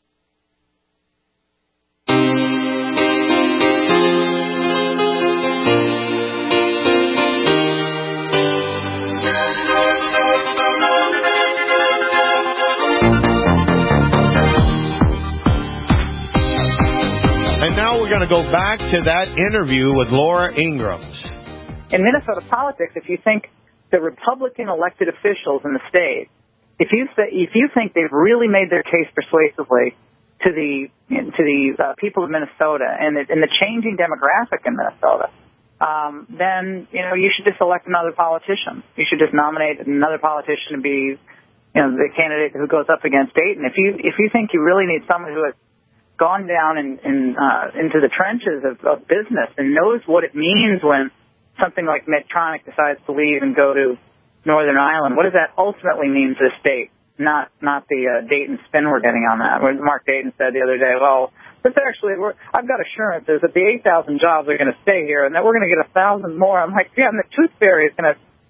B: And now we're going to go back to that interview with Laura Ingrams.
O: In Minnesota politics, if you think the Republican elected officials in the state, if you th- if you think they've really made their case persuasively to the to the uh, people of Minnesota and the, and the changing demographic in Minnesota, um, then you know you should just elect another politician. You should just nominate another politician to be, you know, the candidate who goes up against Dayton. If you if you think you really need someone who has gone down in, in, uh, into the trenches of, of business and knows what it means when something like Medtronic decides to leave and go to Northern Ireland. What does that ultimately mean to the state? Not not the uh, Dayton spin we're getting on that. Where Mark Dayton said the other day, well, this actually, we're, I've got assurances that the eight thousand jobs are going to stay here and that we're going to get one thousand more. I'm like, yeah, and the tooth fairy is going to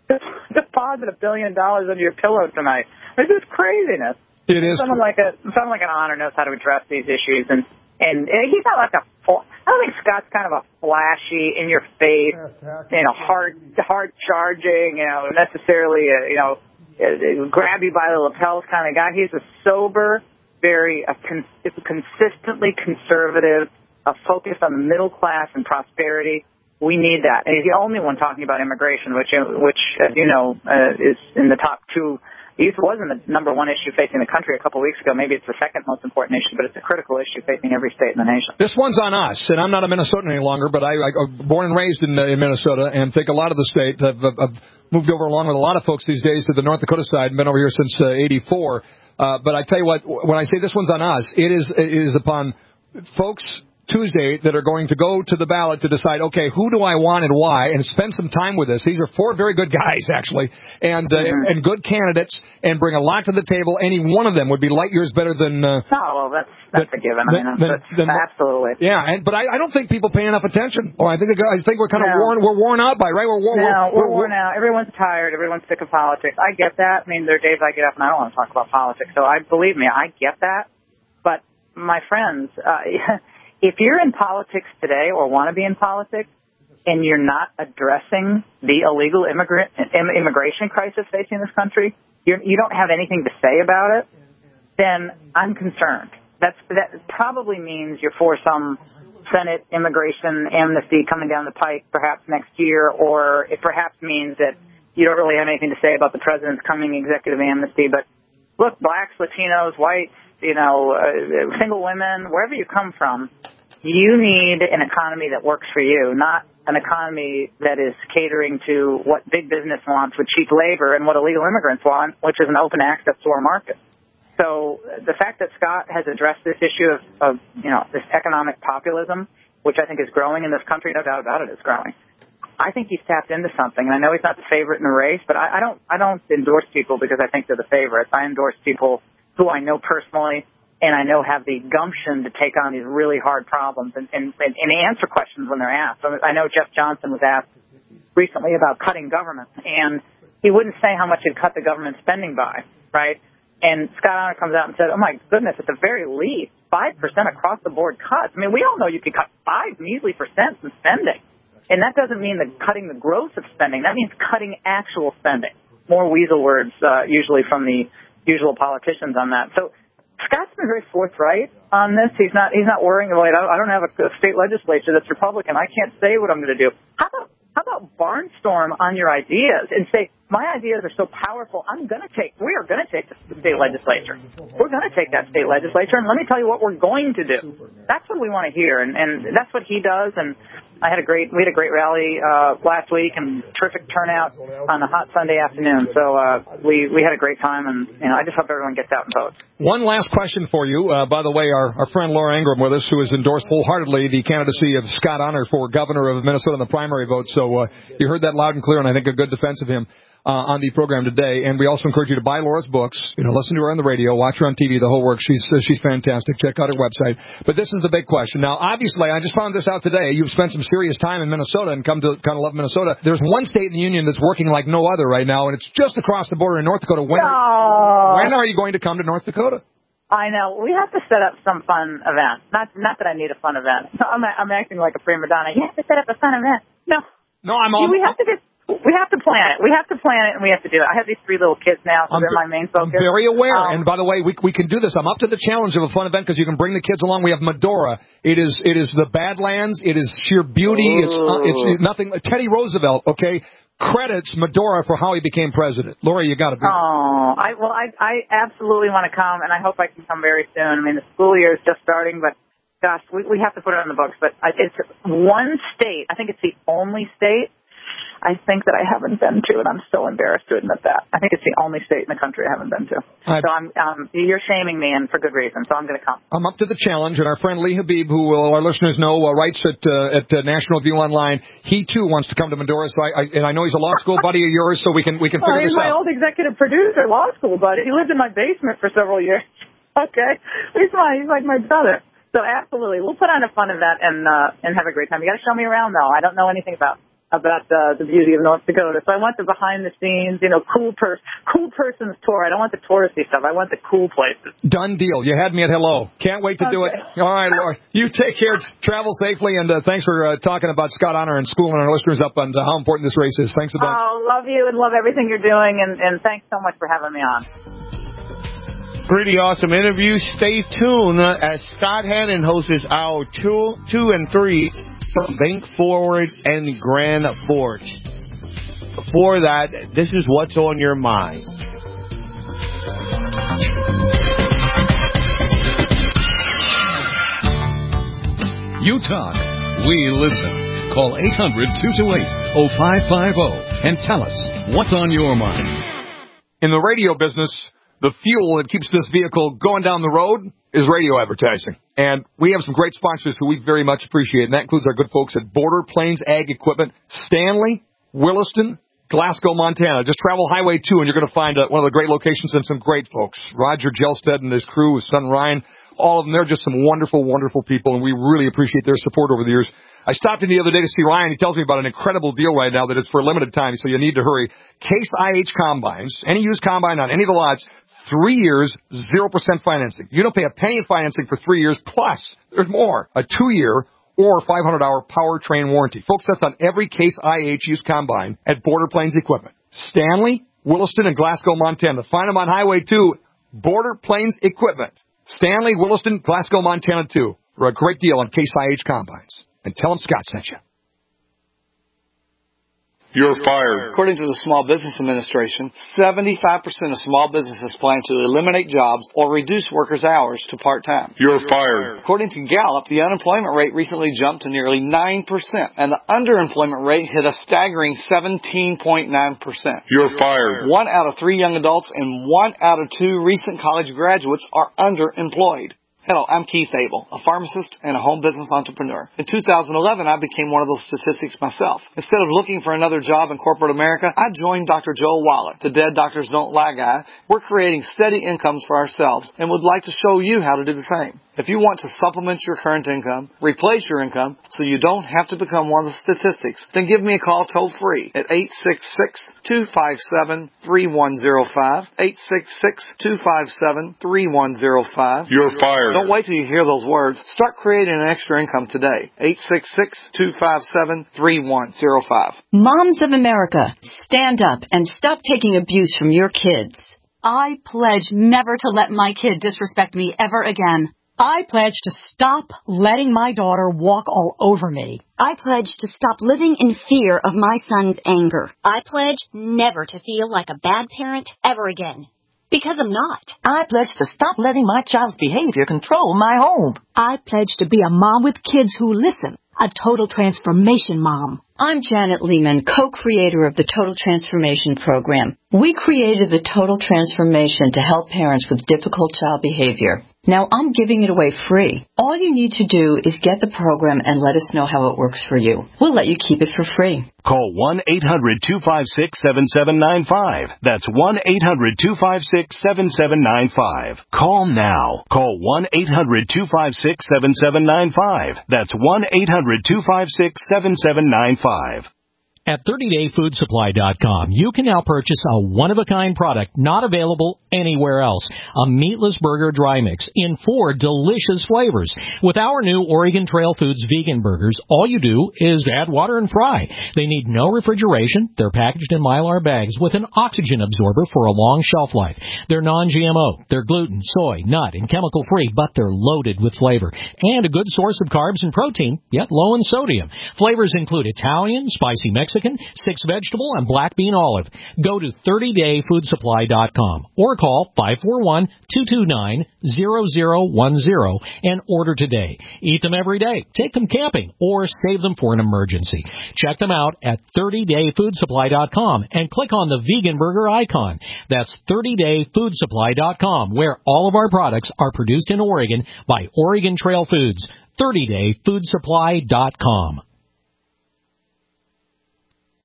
O: deposit a billion dollars under your pillow tonight. This is craziness.
F: It is.
O: Someone like a someone like an honor knows how to address these issues, and and he's not like a. I don't think Scott's kind of a flashy, in your face, you know, hard hard charging, you know, necessarily, a, you know, a, a grab you by the lapels kind of guy. He's a sober, very a con- consistently conservative, a focus on the middle class and prosperity. We need that. And he's the only one talking about immigration, which, which as you know, uh, is in the top two. It wasn't the number one issue facing the country a couple of weeks ago. Maybe it's the second most important issue, but it's a critical issue facing every state in the nation.
F: This one's on us, and I'm not a Minnesotan any longer, but I, I born and raised in, uh, in Minnesota, and think a lot of the state. I've, I've moved over along with a lot of folks these days to the North Dakota side and been over here since uh, eighty-four. Uh, but I tell you what, when I say this one's on us, it is, it is upon folks Tuesday that are going to go to the ballot to decide, okay, who do I want and why, and spend some time with this. These are four very good guys, actually, and uh, mm-hmm. and good candidates, and bring a lot to the table. Any one of them would be light years better than. Uh,
O: oh well, that's that's the, a given. I mean,
F: than,
O: that's,
F: than,
O: absolutely.
F: Yeah, and, but I, I don't think people pay enough attention. Or I think I think we're kind of
O: no.
F: worn. We're worn out by right. We're worn.
O: No,
F: we're,
O: we're,
F: we're
O: worn out. Everyone's tired. Everyone's sick of politics. I get that. I mean, there are days I get up and I don't want to talk about politics. So I believe me, I get that. But my friends. Uh, If you're in politics today or want to be in politics and you're not addressing the illegal immigrant immigration crisis facing this country, you're, you don't have anything to say about it, then I'm concerned. That's, that probably means you're for some Senate immigration amnesty coming down the pike perhaps next year, or it perhaps means that you don't really have anything to say about the president's coming executive amnesty. But look, blacks, Latinos, whites, you know, uh, single women, wherever you come from, you need an economy that works for you, not an economy that is catering to what big business wants with cheap labor and what illegal immigrants want, which is an open access to our market. So the fact that Scott has addressed this issue of, of you know, this economic populism, which I think is growing in this country, no doubt about it, it's growing. I think he's tapped into something, and I know he's not the favorite in the race, but I, I don't I don't endorse people because I think they're the favorites. I endorse people who I know personally and I know have the gumption to take on these really hard problems and, and, and answer questions when they're asked. So I know Jeff Johnson was asked recently about cutting government, and he wouldn't say how much he'd cut the government spending by, right? And Scott Honor comes out and said, oh, my goodness, at the very least, five percent across-the-board cuts. I mean, we all know you could cut five measly percent in spending. And that doesn't mean that cutting the growth of spending. That means cutting actual spending. More weasel words, uh, usually from the usual politicians on that. So Scott's been very forthright on this. He's not he's not worrying about, I don't have a state legislature that's Republican. I can't say what I'm going to do. How about how about barnstorm on your ideas and say, my ideas are so powerful, I'm going to take, we are going to take the state legislature. We're going to take that state legislature, and let me tell you what we're going to do. That's what we want to hear, and, and that's what he does. And I had a great, we had a great rally uh, last week and terrific turnout on a hot Sunday afternoon. So uh, we we had a great time, and you know, I just hope everyone gets out and votes.
F: One last question for you. Uh, by the way, our, our friend Laura Ingraham with us, who has endorsed wholeheartedly the candidacy of Scott Honor for governor of Minnesota in the primary vote. So uh, you heard that loud and clear, and I think a good defense of him uh, on the program today. And we also encourage you to buy Laura's books. You know, listen to her on the radio, watch her on T V, the whole work. She's uh, she's fantastic. Check out her website. But this is the big question. Now, obviously, I just found this out today. You've spent some serious time in Minnesota and come to kind of love Minnesota. There's one state in the union that's working like no other right now, and it's just across the border in North Dakota. When,
O: no.
F: when are you going to come to North Dakota?
O: I know. We have to set up some fun event. Not not that I need a fun event. I'm, I'm acting like a prima donna. You have to set up a fun event. No.
F: No, I'm all...
O: We have to get... We have to plan it. We have to plan it, and we have to do it. I have these three little kids now, so I'm, they're my main focus.
F: I'm very aware.
O: Um,
F: and by the way, we we can do this. I'm up to the challenge of a fun event because you can bring the kids along. We have Medora. It is it is the Badlands. It is sheer beauty. Ooh. It's uh, it's nothing. Teddy Roosevelt. Okay. Credits Medora for how he became president. Laura, you got to be.
O: Oh, I well, I I absolutely want to come, and I hope I can come very soon. I mean, the school year is just starting, but gosh, we we have to put it on the books. But it's one state. I think it's the only state I think that I haven't been to, and I'm so embarrassed to admit that. I think it's the only state in the country I haven't been to. I've, so I'm, um, you're shaming me, and for good reason, so I'm going to come.
F: I'm up to the challenge, and our friend Lee Habib, who will, our listeners know, uh, writes at uh, at uh, National View Online, he, too, wants to come to Medora, so I, I, and I know he's a law school buddy of yours, so we can we can
O: well,
F: figure this
O: out. He's my
F: out.
O: old executive producer, law school buddy. He lived in my basement for several years. Okay? He's, my, he's like my brother. So absolutely, we'll put on a fun event and uh, and have a great time. You got to show me around, though. I don't know anything about about uh, the beauty of North Dakota. So I want the behind the scenes, you know, cool per cool person's tour. I don't want the touristy stuff. I want the cool places.
F: Done deal. You had me at hello. Can't wait to
O: okay.
F: do it. All right, Laura. You take care. Travel safely, and uh, thanks for uh, talking about Scott Honor and schooling our listeners up on uh, how important this race is. Thanks a bunch.
O: Oh, love you and love everything you're doing, and, and thanks so much for having me on.
B: Pretty awesome interview. Stay tuned uh, as Scott Hannon hosts our two, two and three Bank Forward and Grand Forks. Before that, this is what's on your mind.
D: You talk, we listen. Call eight hundred, two two eight, oh five five oh and tell us what's on your mind.
F: In the radio business, the fuel that keeps this vehicle going down the road is radio advertising. And we have some great sponsors who we very much appreciate, and that includes our good folks at Border Plains Ag Equipment, Stanley, Williston, Glasgow, Montana. Just travel Highway two, and you're going to find uh, one of the great locations and some great folks. Roger Gelstead and his crew, his son Ryan, all of them, they're just some wonderful, wonderful people, and we really appreciate their support over the years. I stopped in the other day to see Ryan. He tells me about an incredible deal right now that is for a limited time, so you need to hurry. Case I H Combines, any used combine on any of the lots, three years, zero percent financing. You don't pay a penny in financing for three years, plus there's more, a two-year or five hundred hour powertrain warranty. Folks, that's on every Case I H used combine at Border Plains Equipment. Stanley, Williston, and Glasgow, Montana. Find them on Highway two, Border Plains Equipment. Stanley, Williston, Glasgow, Montana, too, for a great deal on Case I H combines. And tell them Scott sent you.
S: You're fired. According to the Small Business Administration, seventy-five percent of small businesses plan to eliminate jobs or reduce workers' hours to part-time. You're fired. According to Gallup, the unemployment rate recently jumped to nearly nine percent, and the underemployment rate hit a staggering seventeen point nine percent. You're fired. One out of three young adults and one out of two recent college graduates are underemployed. Hello, I'm Keith Abel, a pharmacist and a home business entrepreneur. In two thousand eleven, I became one of those statistics myself. Instead of looking for another job in corporate America, I joined Doctor Joel Waller, the Dead Doctors Don't Lie guy. We're creating steady incomes for ourselves and would like to show you how to do the same. If you want to supplement your current income, replace your income, so you don't have to become one of the statistics, then give me a call toll-free at eight six six, two five seven, three one zero five, eight six six, two five seven, three one zero five. You're fired. Don't wait till you hear those words. Start creating an extra income today. eight six six, two five seven, three one zero five.
T: Moms of America, stand up and stop taking abuse from your kids.
U: I pledge never to let my kid disrespect me ever again.
V: I pledge to stop letting my daughter walk all over me.
R: I pledge to stop living in fear of my son's anger.
W: I pledge never to feel like a bad parent ever again. Because I'm not.
X: I pledge to stop letting my child's behavior control my home.
Y: I pledge to be a mom with kids who listen. A total transformation mom.
T: I'm Janet Lehman, co-creator of the Total Transformation Program. We created the Total Transformation to help parents with difficult child behavior. Now I'm giving it away free. All you need to do is get the program and let us know how it works for you. We'll let you keep it for free.
Z: Call one eight hundred, two five six, seven seven nine five. That's one eight hundred, two five six, seven seven nine five. Call now. Call one eight hundred, two five six, seven seven nine five. That's one eight hundred, two five six, seven seven nine five.
M: At thirty day food supply dot com, you can now purchase a one-of-a-kind product not available anywhere else. A meatless burger dry mix in four delicious flavors. With our new Oregon Trail Foods vegan burgers, all you do is add water and fry. They need no refrigeration. They're packaged in Mylar bags with an oxygen absorber for a long shelf life. They're non G M O. They're gluten, soy, nut, and chemical-free, but they're loaded with flavor. And a good source of carbs and protein, yet low in sodium. Flavors include Italian, spicy Mexican, Mexican, six vegetable, and black bean olive. Go to thirty day food supply dot com or call five four one, two two nine, zero zero one zero and order today. Eat them every day, take them camping, or save them for an emergency. Check them out at thirty day food supply dot com and click on the vegan burger icon. That's thirty day food supply dot com, where all of our products are produced in Oregon by Oregon Trail Foods. thirty day food supply dot com.